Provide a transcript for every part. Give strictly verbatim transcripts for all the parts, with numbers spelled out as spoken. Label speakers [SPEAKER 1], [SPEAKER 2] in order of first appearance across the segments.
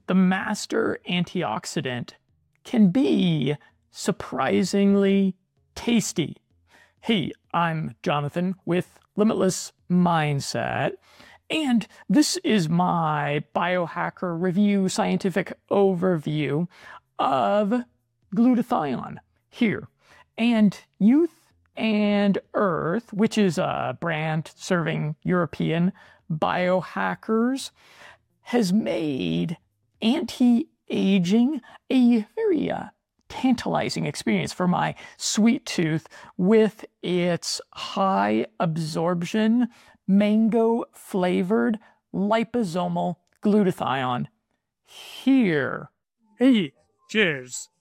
[SPEAKER 1] the master antioxidant can be surprisingly tasty. Hey, I'm Jonathan with Limitless Mindset, and this is my biohacker review scientific overview of glutathione here. And Youth and Earth, which is a brand serving European biohackers, has made anti-aging a very uh, tantalizing experience for my sweet tooth with its high absorption, mango flavored liposomal glutathione here.
[SPEAKER 2] Hey, cheers.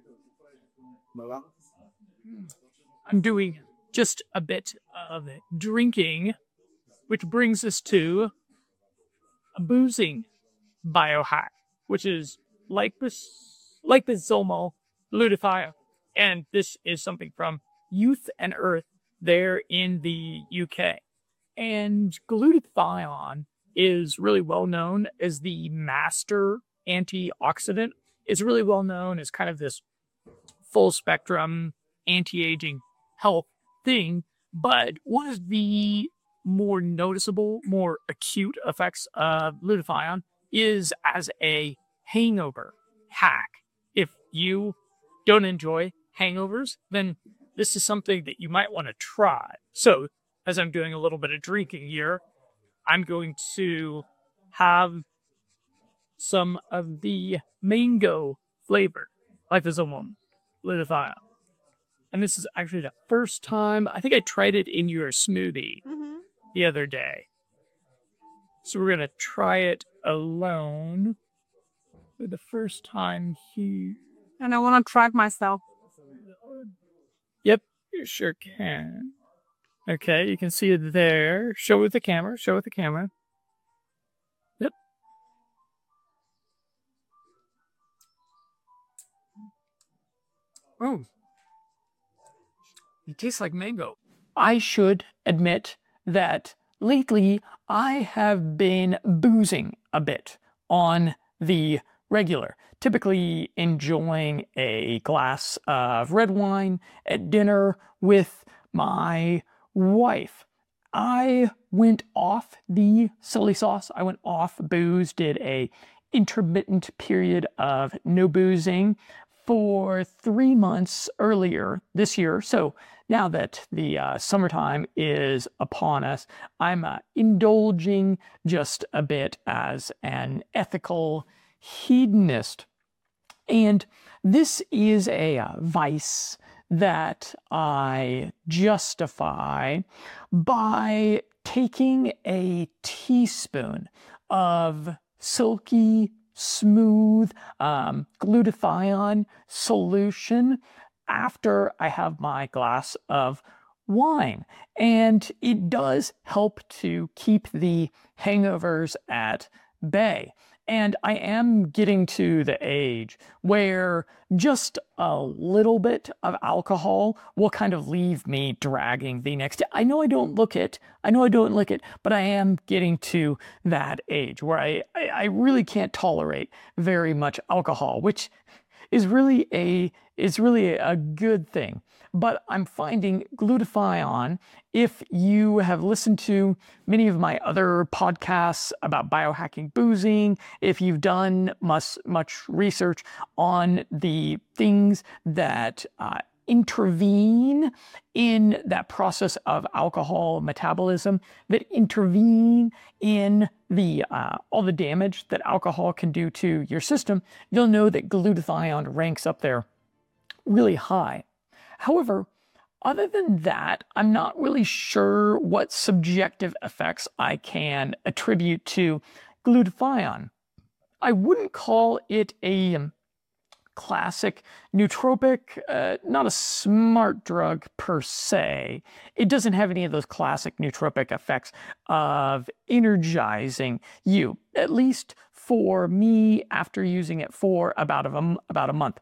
[SPEAKER 1] I'm doing just a bit of drinking, which brings us to a boozing biohack, which is lipos liposomal glutathione. And this is something from Youth and Earth there in the U K. And glutathione is really well known as the master antioxidant. It's really well known as kind of this full spectrum anti-aging health thing. But one of the more noticeable, more acute effects of glutathione is as a hangover hack. If you don't enjoy hangovers, then this is something that you might want to try. So, as I'm doing a little bit of drinking here, I'm going to have some of the mango flavored liposomal glutathione. And this is actually the first time, I think I tried it in your smoothie mm-hmm. the other day. So we're going to try it alone for the first time here.
[SPEAKER 2] And I want to try it myself.
[SPEAKER 1] Yep, you sure can. Okay, you can see it there. Show it with the camera. Show it with the camera. Yep. Oh. It tastes like mango. I should admit that lately I have been boozing a bit on the regular. Typically enjoying a glass of red wine at dinner with my wife. I went off the silly sauce. I went off booze, did a intermittent period of no boozing for three months earlier this year. So now that the uh, summertime is upon us, I'm uh, indulging just a bit as an ethical hedonist. And this is a uh, vice that I justify by taking a teaspoon of silky smooth um, glutathione solution after I have my glass of wine. And it does help to keep the hangovers at bay. And I am getting to the age where just a little bit of alcohol will kind of leave me dragging the next day. I know I don't look it, I know I don't look it, but I am getting to that age where I, I, I really can't tolerate very much alcohol, which is really a is really a good thing. But I'm finding glutathione, if you have listened to many of my other podcasts about biohacking boozing, if you've done much, much research on the things that uh, intervene in that process of alcohol metabolism, that intervene in the uh, all the damage that alcohol can do to your system, you'll know that glutathione ranks up there really high. However, other than that, I'm not really sure what subjective effects I can attribute to glutathione. I wouldn't call it a um, classic nootropic, uh, not a smart drug per se. It doesn't have any of those classic nootropic effects of energizing you, at least for me after using it for about a, about a month.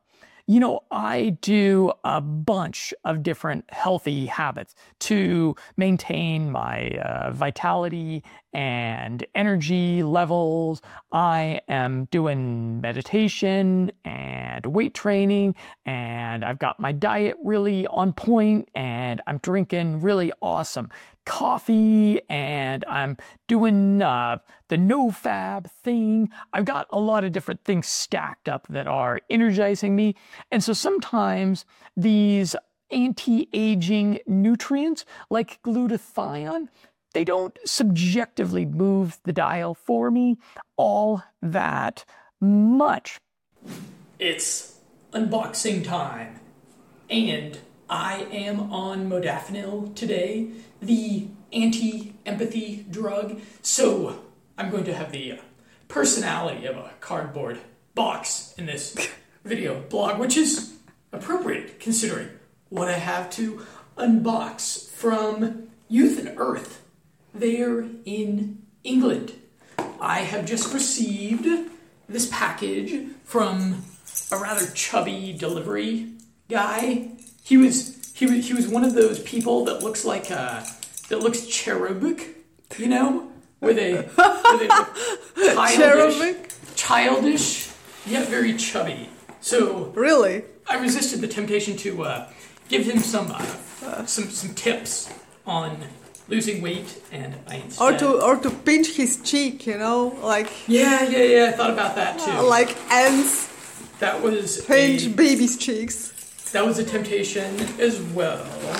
[SPEAKER 1] You know, I do a bunch of different healthy habits to maintain my uh, vitality and energy levels. I am doing meditation and weight training, and I've got my diet really on point, and I'm drinking really awesome coffee, and I'm doing uh, the no-fab thing. I've got a lot of different things stacked up that are energizing me. And so sometimes these anti-aging nutrients like glutathione, they don't subjectively move the dial for me all that much. It's unboxing time, and I am on modafinil today, the anti-empathy drug. So I'm going to have the personality of a cardboard box in this video blog, which is appropriate considering what I have to unbox from Youth and Earth there in England. I have just received this package from a rather chubby delivery guy. He was he was he was one of those people that looks like uh that looks cherubic, you know, where they where they look childish,
[SPEAKER 3] Cherubic?
[SPEAKER 1] childish, yet very chubby. So
[SPEAKER 3] Really?
[SPEAKER 1] I resisted the temptation to uh, give him some uh, some some tips on losing weight, and I instead
[SPEAKER 3] Or to or to pinch his cheek, you know, like
[SPEAKER 1] yeah yeah yeah I thought about that too.
[SPEAKER 3] like ants
[SPEAKER 1] That was
[SPEAKER 3] pinch
[SPEAKER 1] a,
[SPEAKER 3] babies' cheeks.
[SPEAKER 1] that was a temptation as well.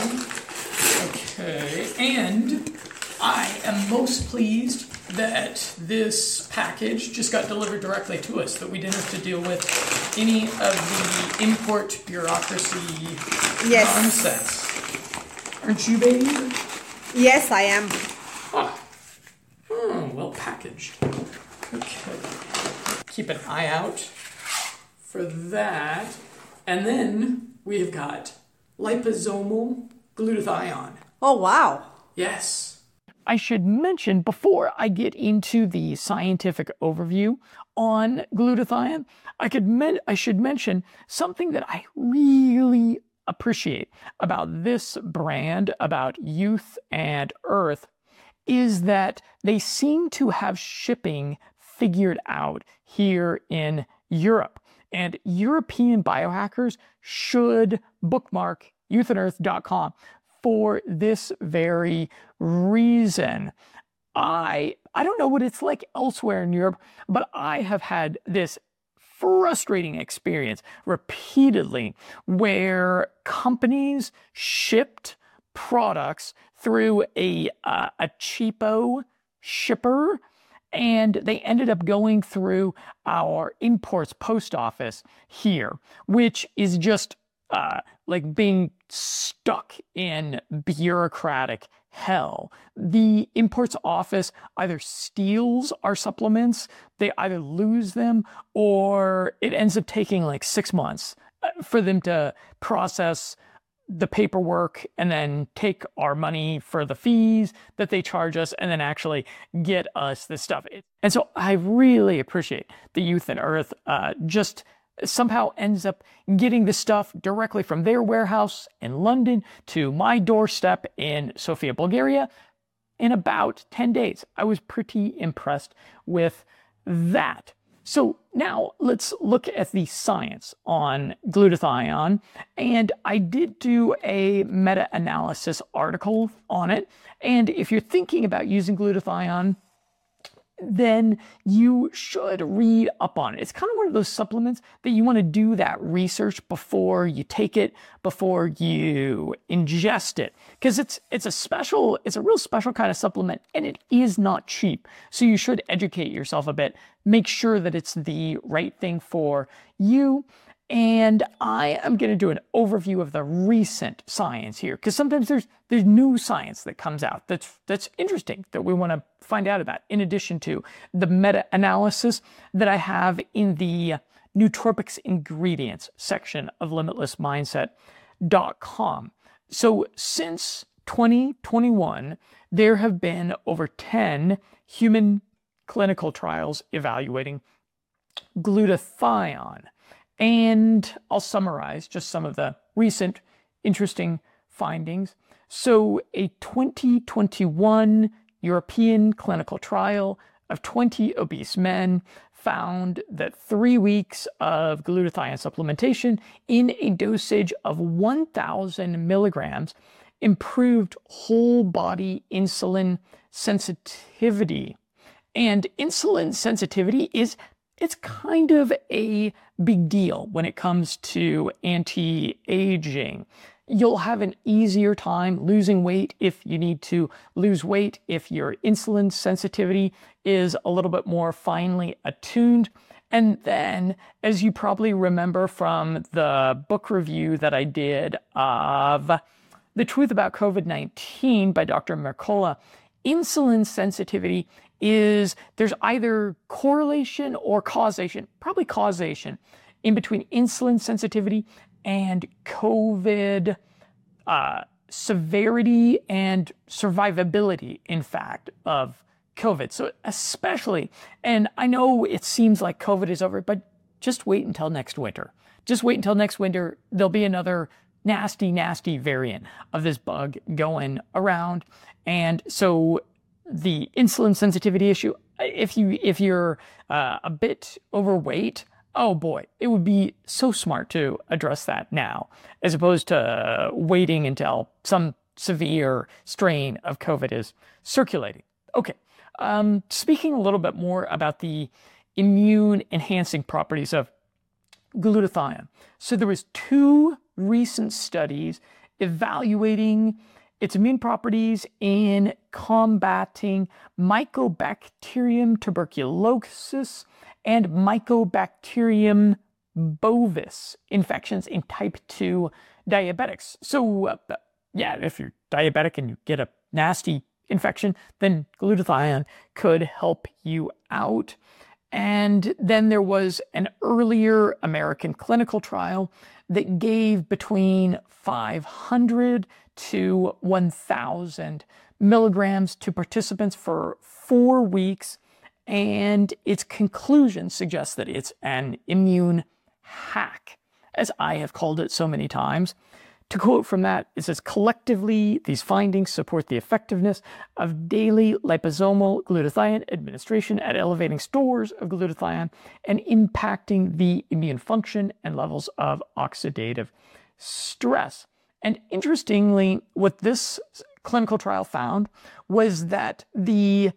[SPEAKER 1] Okay, and I am most pleased that this package just got delivered directly to us, that we didn't have to deal with any of the import bureaucracy
[SPEAKER 3] Yes.
[SPEAKER 1] nonsense. Aren't you, baby?
[SPEAKER 3] Yes, I am.
[SPEAKER 1] Ah. Hmm, well packaged. Okay. Keep an eye out for that. And then we have got liposomal glutathione.
[SPEAKER 3] Oh wow.
[SPEAKER 1] Yes. I should mention, before I get into the scientific overview on glutathione, I could men- I should mention something that I really appreciate about this brand, about Youth and Earth, is that they seem to have shipping figured out here in Europe. And European biohackers should bookmark youth and earth dot com for this very reason. I I don't know what it's like elsewhere in Europe, but I have had this frustrating experience repeatedly where companies shipped products through a uh, a cheapo shipper, and they ended up going through our imports post office here, which is just uh, like being stuck in bureaucratic hell. The imports office either steals our supplements, they either lose them, or it ends up taking like six months for them to process the paperwork and then take our money for the fees that they charge us and then actually get us this stuff. And so I really appreciate the Youth and Earth uh, just somehow ends up getting the stuff directly from their warehouse in London to my doorstep in Sofia, Bulgaria in about ten days. I was pretty impressed with that. So now let's look at the science on glutathione. And I did do a meta-analysis article on it. And if you're thinking about using glutathione, then you should read up on it. It's kind of one of those supplements that you want to do that research before you take it, before you ingest it. Because it's it's a special, it's a real special kind of supplement, and it is not cheap. So you should educate yourself a bit, make sure that it's the right thing for you. And I am going to do an overview of the recent science here, because sometimes there's there's new science that comes out that's that's interesting that we want to find out about, in addition to the meta-analysis that I have in the nootropics ingredients section of limitless mindset dot com. So since twenty twenty-one, there have been over ten human clinical trials evaluating glutathione. And I'll summarize just some of the recent interesting findings. So a twenty twenty-one European clinical trial of twenty obese men found that three weeks of glutathione supplementation in a dosage of one thousand milligrams improved whole body insulin sensitivity. And insulin sensitivity is it's kind of a big deal when it comes to anti-aging. You'll have an easier time losing weight if you need to lose weight, if your insulin sensitivity is a little bit more finely attuned. And then, as you probably remember from the book review that I did of The Truth About COVID nineteen by Doctor Mercola, insulin sensitivity is, there's either correlation or causation, probably causation, in between insulin sensitivity and COVID uh, severity and survivability, in fact, of COVID. So especially, and I know it seems like COVID is over, but just wait until next winter. Just wait until next winter. There'll be another nasty, nasty variant of this bug going around. And so the insulin sensitivity issue, if you if you're uh, a bit overweight, oh boy, it would be so smart to address that now, as opposed to uh, waiting until some severe strain of COVID is circulating. Okay, um, speaking a little bit more about the immune enhancing properties of glutathione. So there was two recent studies evaluating its immune properties in combating Mycobacterium tuberculosis and Mycobacterium bovis infections in type two diabetics. So uh, yeah, if you're diabetic and you get a nasty infection, then glutathione could help you out. And then there was an earlier American clinical trial that gave between five hundred to one thousand milligrams to participants for four weeks. And its conclusion suggests that it's an immune hack, as I have called it so many times. To quote from that, it says, collectively, these findings support the effectiveness of daily liposomal glutathione administration at elevating stores of glutathione and impacting the immune function and levels of oxidative stress. And interestingly, what this clinical trial found was that the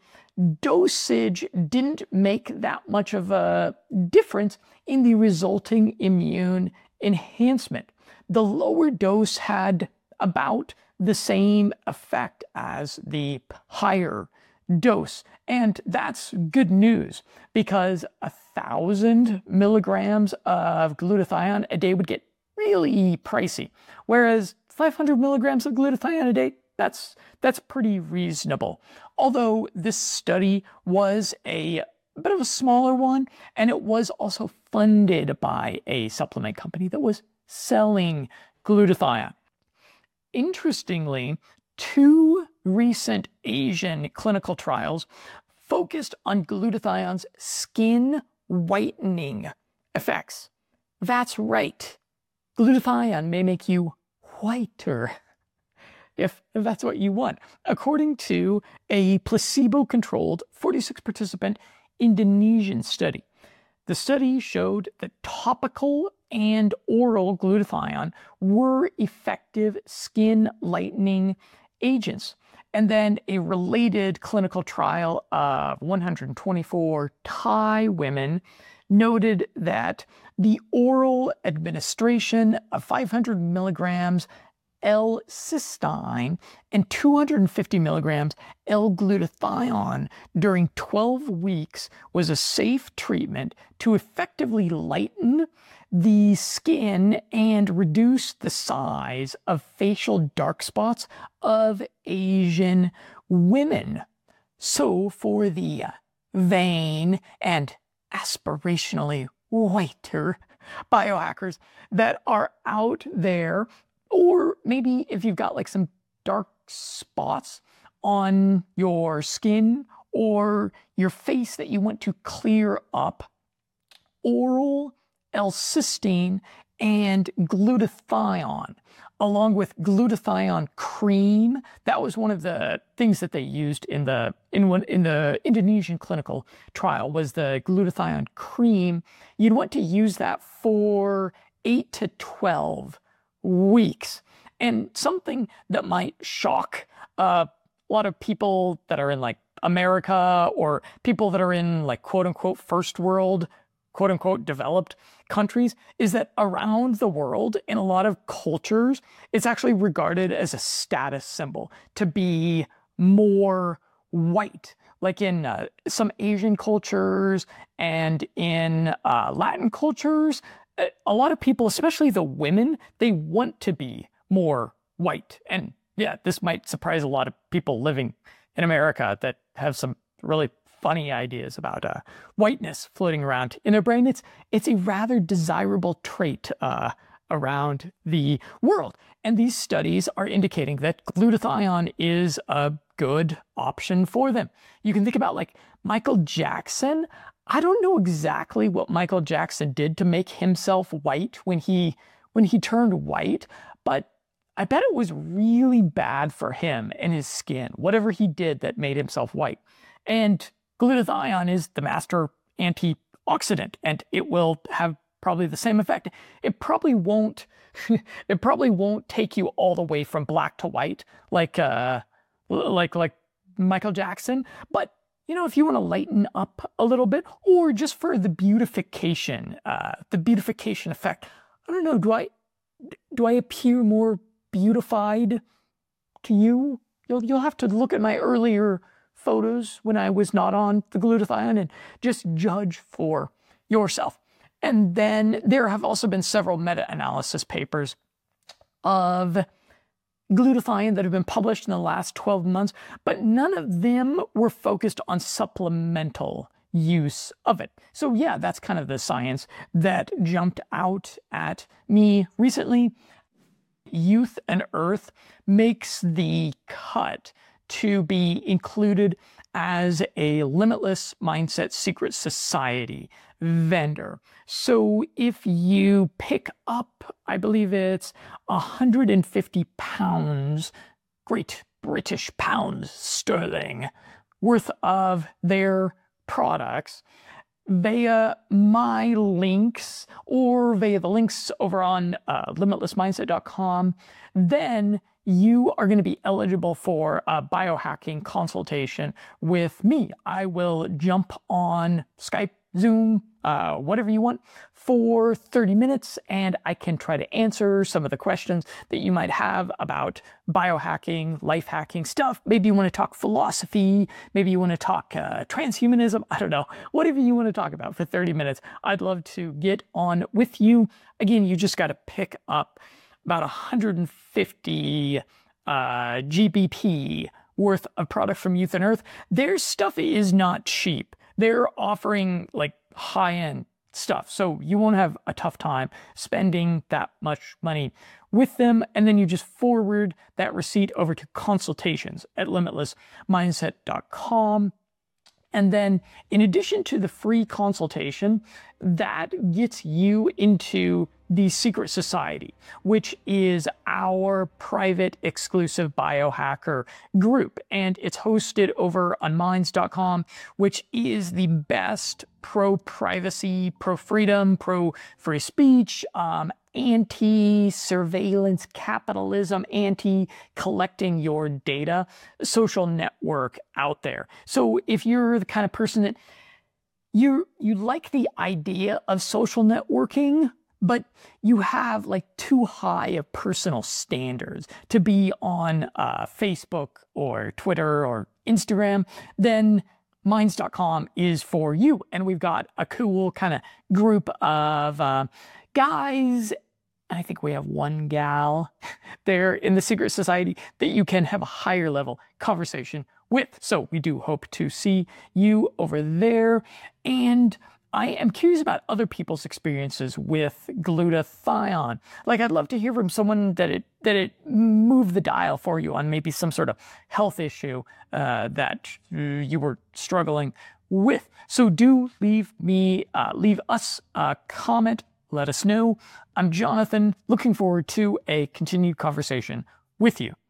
[SPEAKER 1] dosage didn't make that much of a difference in the resulting immune enhancement. The lower dose had about the same effect as the higher dose. And that's good news, because a thousand milligrams of glutathione a day would get really pricey, whereas five hundred milligrams of glutathione a day, that's that's pretty reasonable. Although this study was a bit of a smaller one, and it was also funded by a supplement company that was selling glutathione. Interestingly, two recent Asian clinical trials focused on glutathione's skin whitening effects. That's right. Glutathione may make you whiter, if, if that's what you want. According to a placebo-controlled forty-six participant Indonesian study, the study showed that topical and oral glutathione were effective skin lightening agents. And then a related clinical trial of one hundred twenty-four Thai women noted that the oral administration of five hundred milligrams L-cysteine and two hundred fifty milligrams L-glutathione during twelve weeks was a safe treatment to effectively lighten the skin and reduce the size of facial dark spots of Asian women. So for the vain and aspirationally whiter biohackers that are out there, or maybe if you've got like some dark spots on your skin or your face that you want to clear up, oral L-cysteine and glutathione, along with glutathione cream. That was one of the things that they used in the in one in the Indonesian clinical trial, was the glutathione cream. You'd want to use that for eight to twelve weeks. And something that might shock uh, a lot of people that are in like America, or people that are in like quote unquote first world, quote unquote developed countries, is that around the world, in a lot of cultures, it's actually regarded as a status symbol to be more white. Like in uh, some Asian cultures and in uh, Latin cultures, a lot of people, especially the women, they want to be more white. And yeah, this might surprise a lot of people living in America that have some really funny ideas about uh, whiteness floating around in their brain. It's, it's a rather desirable trait uh, around the world. And these studies are indicating that glutathione is a good option for them. You can think about like Michael Jackson. I don't know exactly what Michael Jackson did to make himself white when he when he turned white, but I bet it was really bad for him and his skin, whatever he did that made himself white. And glutathione is the master antioxidant, and it will have probably the same effect. It probably won't it probably won't take you all the way from black to white like uh like like Michael Jackson, but you know, if you want to lighten up a little bit, or just for the beautification, uh, the beautification effect. I don't know, do I do I appear more beautified to you? You'll you'll have to look at my earlier photos when I was not on the glutathione and just judge for yourself. And then there have also been several meta-analysis papers of glutathione that have been published in the last twelve months, but none of them were focused on supplemental use of it. So yeah, that's kind of the science that jumped out at me recently. Youth and Earth makes the cut to be included as a Limitless Mindset Secret Society vendor. So if you pick up, I believe it's one hundred fifty pounds, Great British pounds sterling, worth of their products via my links or via the links over on uh, limitless mindset dot com, then you are going to be eligible for a biohacking consultation with me. I will jump on Skype, Zoom, uh, whatever you want, for thirty minutes, and I can try to answer some of the questions that you might have about biohacking, life hacking stuff. Maybe you want to talk philosophy, maybe you want to talk uh, transhumanism, I don't know, whatever you want to talk about for thirty minutes. I'd love to get on with you. Again, you just got to pick up about one hundred fifty uh, G B P worth of product from Youth and Earth. Their stuff is not cheap. They're offering like high-end stuff, so you won't have a tough time spending that much money with them. And then you just forward that receipt over to consultations at limitless mindset dot com. And then in addition to the free consultation, that gets you into the Secret Society, which is our private exclusive biohacker group. And it's hosted over on minds dot com, which is the best pro-privacy, pro-freedom, pro-free speech, um, anti-surveillance capitalism, anti-collecting your data social network out there. So if you're the kind of person that you you like the idea of social networking, but you have like too high of personal standards to be on uh, Facebook or Twitter or Instagram, then minds dot com is for you. And we've got a cool kind of group of uh, guys, and I think we have one gal there in the Secret Society that you can have a higher level conversation with. So we do hope to see you over there. And I am curious about other people's experiences with glutathione. Like, I'd love to hear from someone that it that it moved the dial for you on maybe some sort of health issue uh, that you were struggling with. So do leave me, uh, leave us a comment let us know. I'm Jonathan, looking forward to a continued conversation with you.